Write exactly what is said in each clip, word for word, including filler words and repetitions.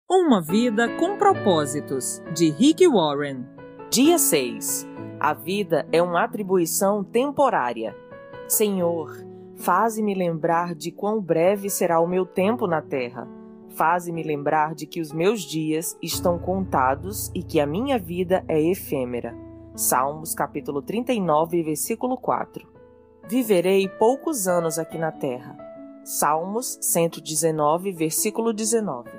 Uma vida com propósitos, de Rick Warren. Dia seis. A vida é uma atribuição temporária. Senhor, faze-me lembrar de quão breve será o meu tempo na terra. Faze-me lembrar de que os meus dias estão contados e que a minha vida é efêmera. Salmos capítulo trinta e nove, versículo quatro. Viverei poucos anos aqui na terra. Salmos cento e dezenove, versículo dezenove.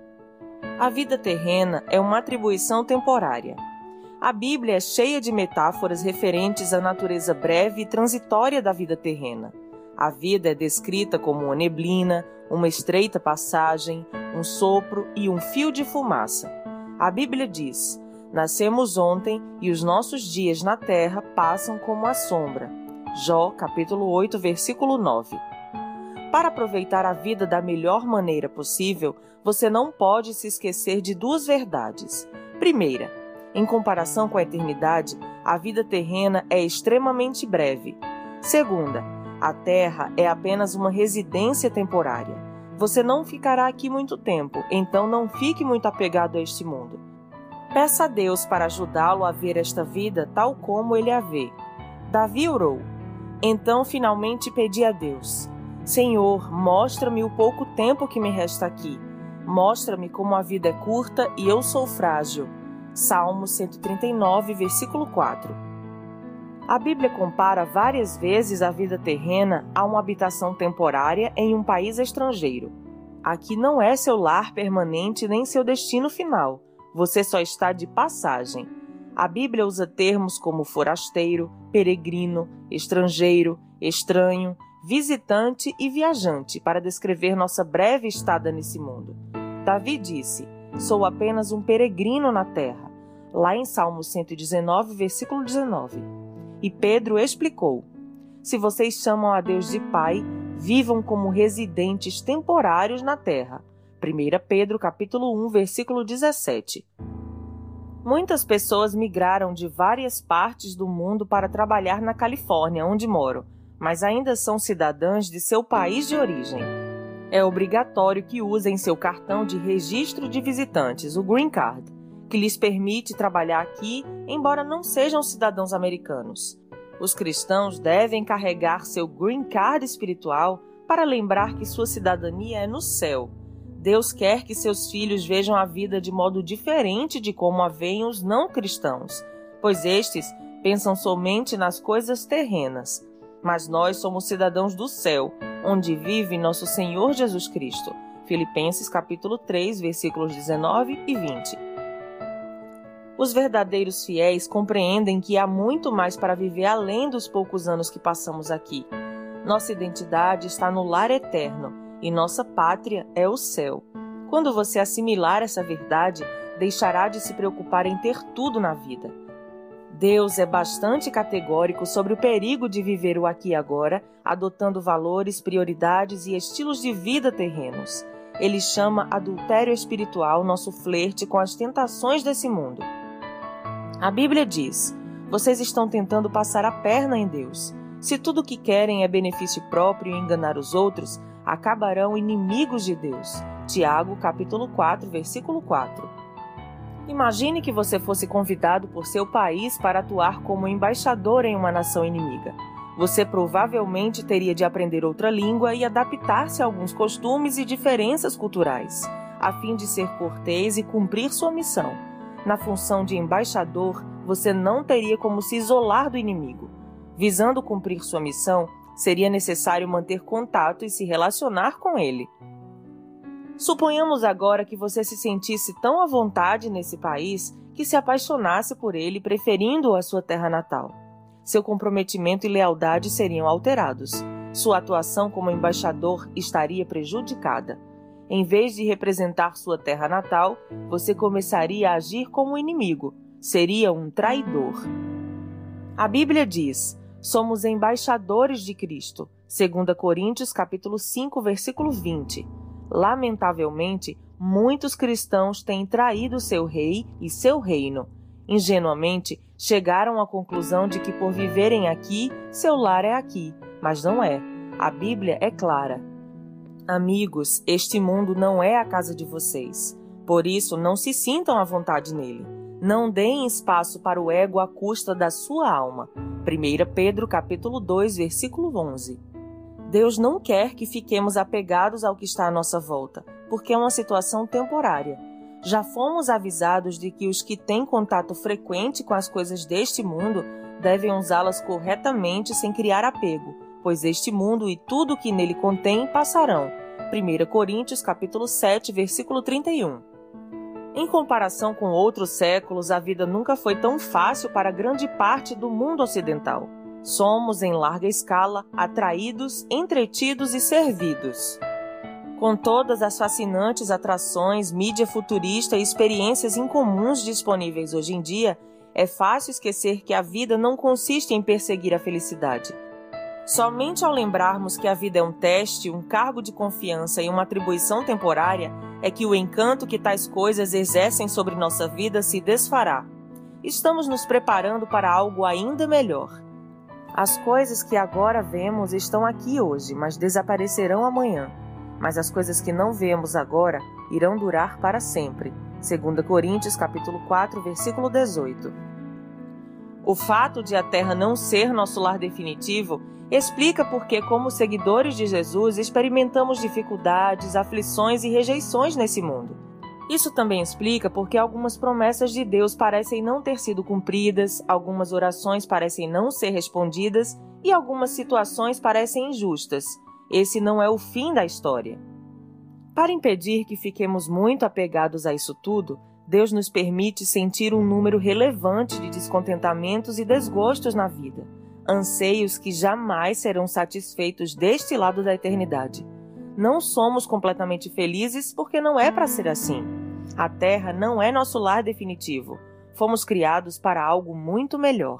A vida terrena é uma atribuição temporária. A Bíblia é cheia de metáforas referentes à natureza breve e transitória da vida terrena. A vida é descrita como uma neblina, uma estreita passagem, um sopro e um fio de fumaça. A Bíblia diz: nascemos ontem e os nossos dias na terra passam como a sombra. Jó, capítulo oito, versículo nove. Para aproveitar a vida da melhor maneira possível, você não pode se esquecer de duas verdades. Primeira, em comparação com a eternidade, a vida terrena é extremamente breve. Segunda, a terra é apenas uma residência temporária. Você não ficará aqui muito tempo, então não fique muito apegado a este mundo. Peça a Deus para ajudá-lo a ver esta vida tal como ele a vê. Davi orou. Então finalmente pedi a Deus: Senhor, mostra-me o pouco tempo que me resta aqui. Mostra-me como a vida é curta e eu sou frágil. Salmo cento e trinta e nove, versículo quatro. A Bíblia compara várias vezes a vida terrena a uma habitação temporária em um país estrangeiro. Aqui não é seu lar permanente nem seu destino final. Você só está de passagem. A Bíblia usa termos como forasteiro, peregrino, estrangeiro, estranho, visitante e viajante para descrever nossa breve estada nesse mundo. Davi disse: sou apenas um peregrino na terra, lá em Salmo cento e dezenove, versículo dezenove. E Pedro explicou: se vocês chamam a Deus de Pai, vivam como residentes temporários na terra. primeira Pedro capítulo um, versículo dezessete. Muitas pessoas migraram de várias partes do mundo para trabalhar na Califórnia, onde moro, mas ainda são cidadãs de seu país de origem. É obrigatório que usem seu cartão de registro de visitantes, o Green Card, que lhes permite trabalhar aqui, embora não sejam cidadãos americanos. Os cristãos devem carregar seu Green Card espiritual para lembrar que sua cidadania é no céu. Deus quer que seus filhos vejam a vida de modo diferente de como a veem os não cristãos, pois estes pensam somente nas coisas terrenas. Mas nós somos cidadãos do céu, onde vive nosso Senhor Jesus Cristo. Filipenses capítulo três, versículos dezenove e vinte. Os verdadeiros fiéis compreendem que há muito mais para viver além dos poucos anos que passamos aqui. Nossa identidade está no lar eterno e nossa pátria é o céu. Quando você assimilar essa verdade, deixará de se preocupar em ter tudo na vida. Deus é bastante categórico sobre o perigo de viver o aqui e agora, adotando valores, prioridades e estilos de vida terrenos. Ele chama adultério espiritual nosso flerte com as tentações desse mundo. A Bíblia diz: vocês estão tentando passar a perna em Deus. Se tudo o que querem é benefício próprio e enganar os outros, acabarão inimigos de Deus. Tiago, capítulo quatro, versículo quatro. Imagine que você fosse convidado por seu país para atuar como embaixador em uma nação inimiga. Você provavelmente teria de aprender outra língua e adaptar-se a alguns costumes e diferenças culturais, a fim de ser cortês e cumprir sua missão. Na função de embaixador, você não teria como se isolar do inimigo. Visando cumprir sua missão, seria necessário manter contato e se relacionar com ele. Suponhamos agora que você se sentisse tão à vontade nesse país que se apaixonasse por ele, preferindo-o à sua terra natal. Seu comprometimento e lealdade seriam alterados. Sua atuação como embaixador estaria prejudicada. Em vez de representar sua terra natal, você começaria a agir como inimigo. Seria um traidor. A Bíblia diz: somos embaixadores de Cristo. segunda Coríntios capítulo cinco, versículo vinte. Lamentavelmente, muitos cristãos têm traído seu rei e seu reino. Ingenuamente, chegaram à conclusão de que por viverem aqui, seu lar é aqui, mas não é. A Bíblia é clara. Amigos, este mundo não é a casa de vocês. Por isso, não se sintam à vontade nele. Não deem espaço para o ego à custa da sua alma. primeira Pedro capítulo dois, versículo onze. Deus não quer que fiquemos apegados ao que está à nossa volta, porque é uma situação temporária. Já fomos avisados de que os que têm contato frequente com as coisas deste mundo devem usá-las corretamente sem criar apego, pois este mundo e tudo o que nele contém passarão. primeira Coríntios capítulo sete, versículo trinta e um. Em comparação com outros séculos, a vida nunca foi tão fácil para grande parte do mundo ocidental. Somos, em larga escala, atraídos, entretidos e servidos. Com todas as fascinantes atrações, mídia futurista e experiências incomuns disponíveis hoje em dia, é fácil esquecer que a vida não consiste em perseguir a felicidade. Somente ao lembrarmos que a vida é um teste, um cargo de confiança e uma atribuição temporária, é que o encanto que tais coisas exercem sobre nossa vida se desfará. Estamos nos preparando para algo ainda melhor. As coisas que agora vemos estão aqui hoje, mas desaparecerão amanhã. Mas as coisas que não vemos agora irão durar para sempre. segunda Coríntios capítulo quatro, versículo dezoito. O fato de a Terra não ser nosso lar definitivo explica porque, como seguidores de Jesus, experimentamos dificuldades, aflições e rejeições nesse mundo. Isso também explica porque algumas promessas de Deus parecem não ter sido cumpridas, algumas orações parecem não ser respondidas e algumas situações parecem injustas. Esse não é o fim da história. Para impedir que fiquemos muito apegados a isso tudo, Deus nos permite sentir um número relevante de descontentamentos e desgostos na vida. Anseios que jamais serão satisfeitos deste lado da eternidade. Não somos completamente felizes porque não é para ser assim. A Terra não é nosso lar definitivo. Fomos criados para algo muito melhor.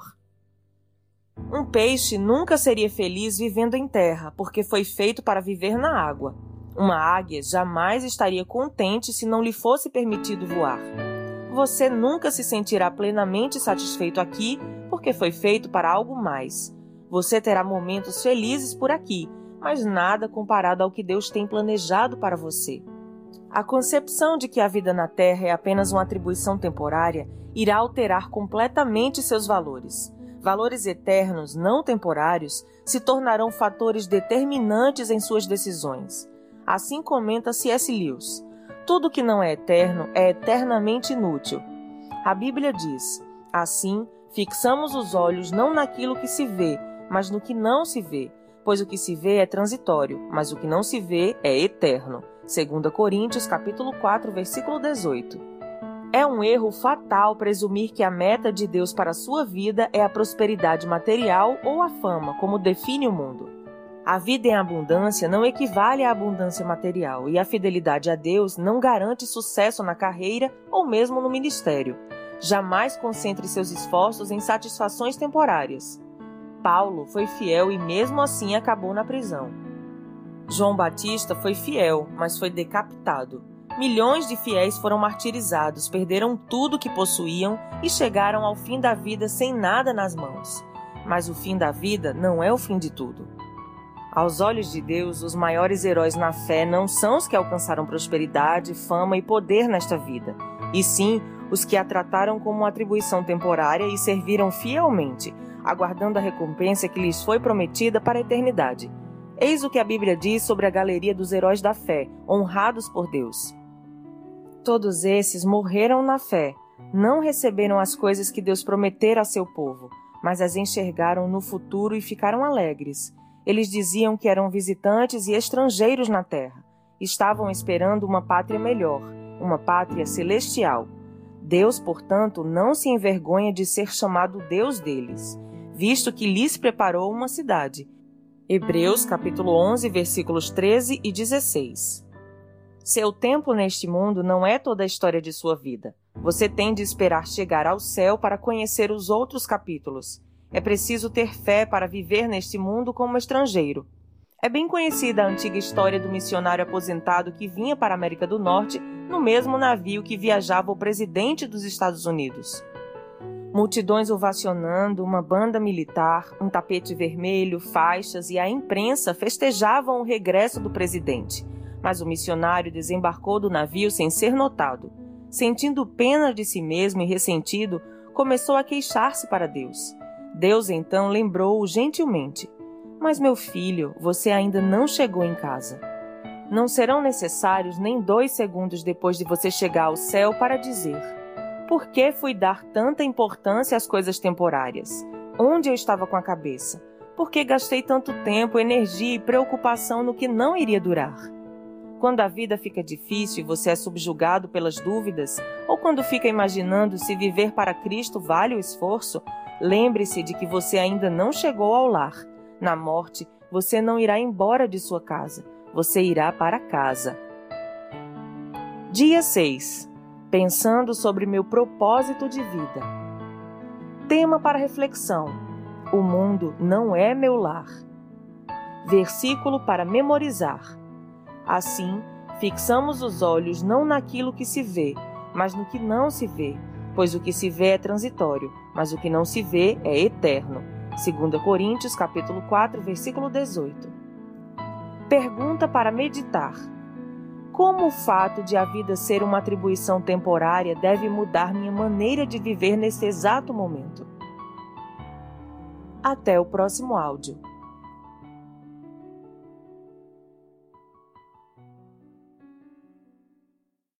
Um peixe nunca seria feliz vivendo em terra, porque foi feito para viver na água. Uma águia jamais estaria contente se não lhe fosse permitido voar. Você nunca se sentirá plenamente satisfeito aqui, porque foi feito para algo mais. Você terá momentos felizes por aqui, mas nada comparado ao que Deus tem planejado para você. A concepção de que a vida na Terra é apenas uma atribuição temporária irá alterar completamente seus valores. Valores eternos, não temporários, se tornarão fatores determinantes em suas decisões. Assim comenta C S Lewis: tudo que não é eterno é eternamente inútil. A Bíblia diz: assim, fixamos os olhos não naquilo que se vê, mas no que não se vê, pois o que se vê é transitório, mas o que não se vê é eterno. segunda Coríntios capítulo quatro, versículo dezoito. É um erro fatal presumir que a meta de Deus para a sua vida é a prosperidade material ou a fama, como define o mundo. A vida em abundância não equivale à abundância material, e a fidelidade a Deus não garante sucesso na carreira ou mesmo no ministério. Jamais concentre seus esforços em satisfações temporárias. Paulo foi fiel e mesmo assim acabou na prisão. João Batista foi fiel, mas foi decapitado. Milhões de fiéis foram martirizados, perderam tudo que possuíam e chegaram ao fim da vida sem nada nas mãos. Mas o fim da vida não é o fim de tudo. Aos olhos de Deus, os maiores heróis na fé não são os que alcançaram prosperidade, fama e poder nesta vida, e sim os que a trataram como uma atribuição temporária e serviram fielmente, aguardando a recompensa que lhes foi prometida para a eternidade. Eis o que a Bíblia diz sobre a galeria dos heróis da fé, honrados por Deus. Todos esses morreram na fé, não receberam as coisas que Deus prometera a seu povo, mas as enxergaram no futuro e ficaram alegres. Eles diziam que eram visitantes e estrangeiros na terra. Estavam esperando uma pátria melhor, uma pátria celestial. Deus, portanto, não se envergonha de ser chamado Deus deles, visto que lhes preparou uma cidade. Hebreus capítulo onze, versículos treze e dezesseis. Seu tempo neste mundo não é toda a história de sua vida. Você tem de esperar chegar ao céu para conhecer os outros capítulos. É preciso ter fé para viver neste mundo como estrangeiro. É bem conhecida a antiga história do missionário aposentado que vinha para a América do Norte no mesmo navio que viajava o presidente dos Estados Unidos. Multidões ovacionando, uma banda militar, um tapete vermelho, faixas e a imprensa festejavam o regresso do presidente. Mas o missionário desembarcou do navio sem ser notado. Sentindo pena de si mesmo e ressentido, começou a queixar-se para Deus. Deus então lembrou-o gentilmente: Mas, meu filho, você ainda não chegou em casa. Não serão necessários nem dois segundos depois de você chegar ao céu para dizer: Por que fui dar tanta importância às coisas temporárias? Onde eu estava com a cabeça? Por que gastei tanto tempo, energia e preocupação no que não iria durar? Quando a vida fica difícil e você é subjugado pelas dúvidas, ou quando fica imaginando se viver para Cristo vale o esforço, lembre-se de que você ainda não chegou ao lar. Na morte, você não irá embora de sua casa, você irá para casa. Dia seis. Pensando sobre meu propósito de vida. Tema para reflexão: O mundo não é meu lar. Versículo para memorizar. Assim, fixamos os olhos não naquilo que se vê, mas no que não se vê, pois o que se vê é transitório, mas o que não se vê é eterno. Segunda Coríntios, capítulo quatro, versículo dezoito. Pergunta para meditar: Como o fato de a vida ser uma atribuição temporária deve mudar minha maneira de viver nesse exato momento? Até o próximo áudio.